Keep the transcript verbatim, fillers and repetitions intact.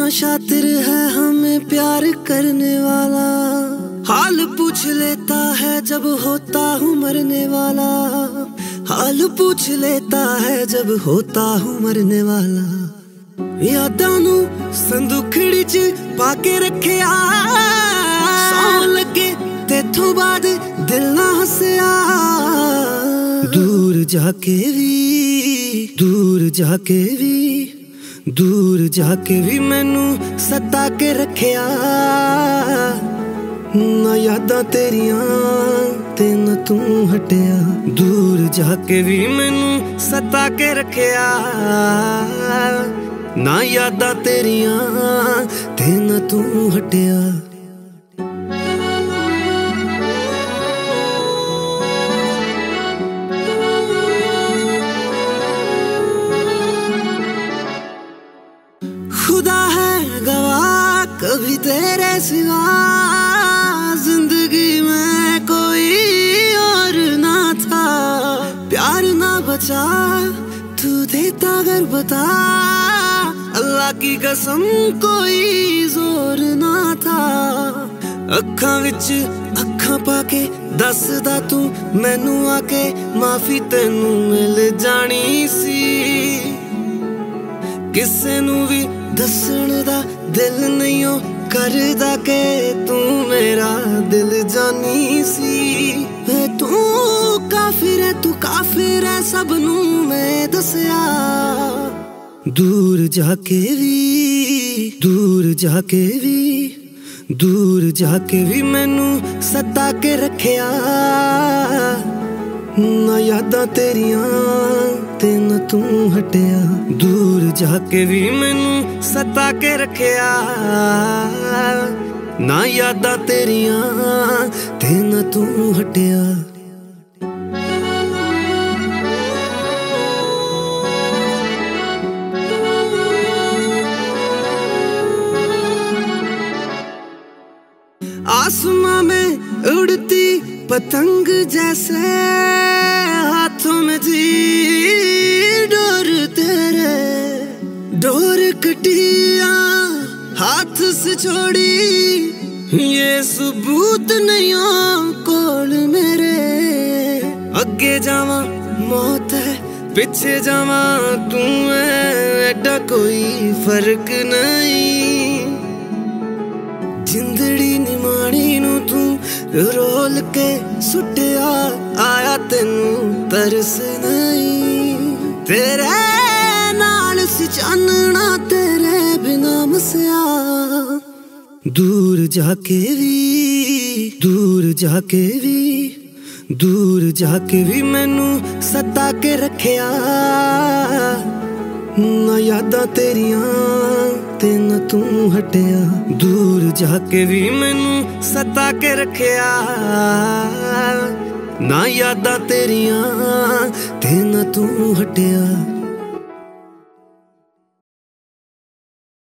दुनिया शातिर है हमें प्यार करने वाला, हाल पूछ लेता है जब होता हूँ मरने वाला, हाल पूछ लेता है जब होता हूँ मरने वाला। यादां नू संदूखड़ी च पाके रखिया, सौं लगे तेथों बाद दिल ना हंसिया। दूर जाके भी, दूर जाके भी, दूर जाके भी मैनू सता के रखिया। ना यादां तेरियां ते ना तू हटिया, दूर जाके भी मैनू सता के रखिया। ना यादां तेरियां ते ना तू हटिया। खुदा है गवाह कभी तेरे सिवा जिंदगी में कोई और ना था। प्यार ना बचा तू देता अगर बता, अल्लाह की कसम कोई जोर ना था। अखां विच अखां पाके दसदा तू मैनू आके, माफी तेनू मिल जानी सी। किसे नू भी दसण दा दिल नहीं हो करदा के तू मेरा दिल जानी सी। वे तू काफिर है, तू काफिर है सब नू मैं दसिया। दूर जाके भी, दूर जाके भी, दूर जाके भी मैनू सता के रखिया। ना यादां तेरियां ते ना तू हटिया, दूर जाके भी मैनू सता के रखिया। ना यादां तेरियां ते ना तू हटिया। आसमां में उड़ती पतंग जैसे, हाथों में थी डोर तेरे। डोर कटिया हाथ से छोड़ी, ये सबूत नहीं हो कोल मेरे। अगे जावा मौत है पिछे जावा तू है, एडा कोई फर्क नहीं। जिंदड़ी निमाणी नू तू रोल के सुटिया, आया तेनू तरस नहीं। तेरे नाल सी चानना तेरे बिना मसिया। दूर जाके भी, दूर जाके भी, दूर जाके भी मैनू सता के रखिया। ना यादां तेरियां ते ना तू हटिया, दूर जाके भी मैनू सता के रखिया। ना यादां तेरियां ते ना तू हटिया।